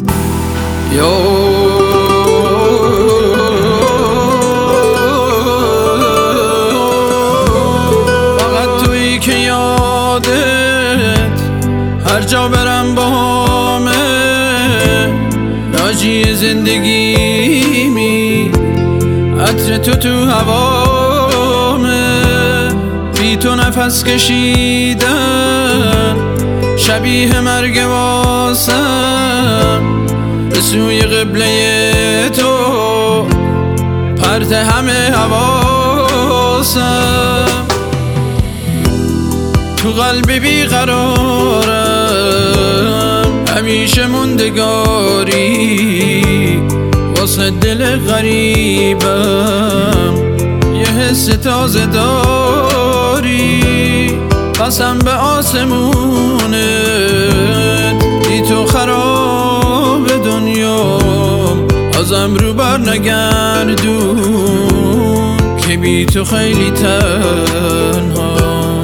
یا فقط تویی که یادت هر جا برم باهامه، راجی زندگیمی عطر تو هوامه. بی تو نفس کشیدن شبیه مرگ واسم، به سوی قبله تو پرت همه حواسم. تو قلب بیقرارم همیشه موندگاری، واسه دل غریبم یه حس تازه داری. قسم به آسمونت بی تو خراب دنیام، ازم رو بر نگردون که بی تو خیلی تنها.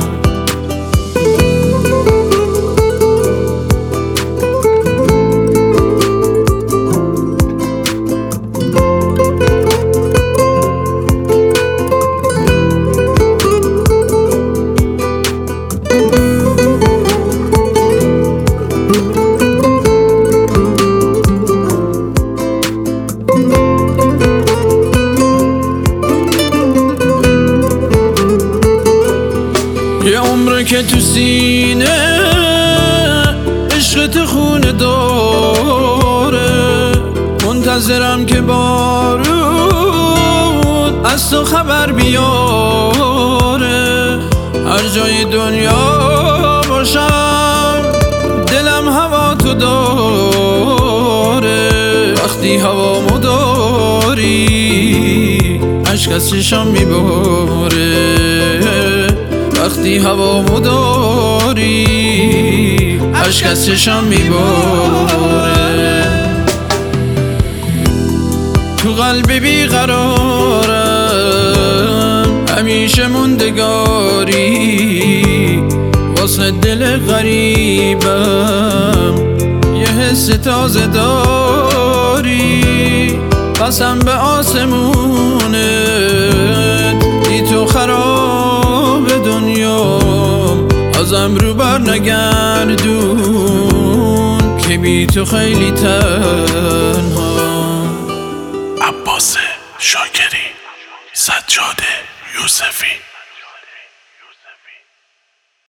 یه عمره که تو سینه عشقت خونه داره، منتظرم که بارون از تو خبر بیاره. هر جای دنیا باشم دلم هوا تو داره، وقتی هوامو داری عشق از چشام میباره. وقتی هوامو داری عشق از چشام میباره. تو قلب بیقرارم همیشه موندگاری، واسه دل غریبم یه حس تازه داری. قسم به آسمونت بی تو خراب دنیام، ازم رو بر نگردون که بی تو خیلی تنها. عباس شاکری، سجاد یوسفی.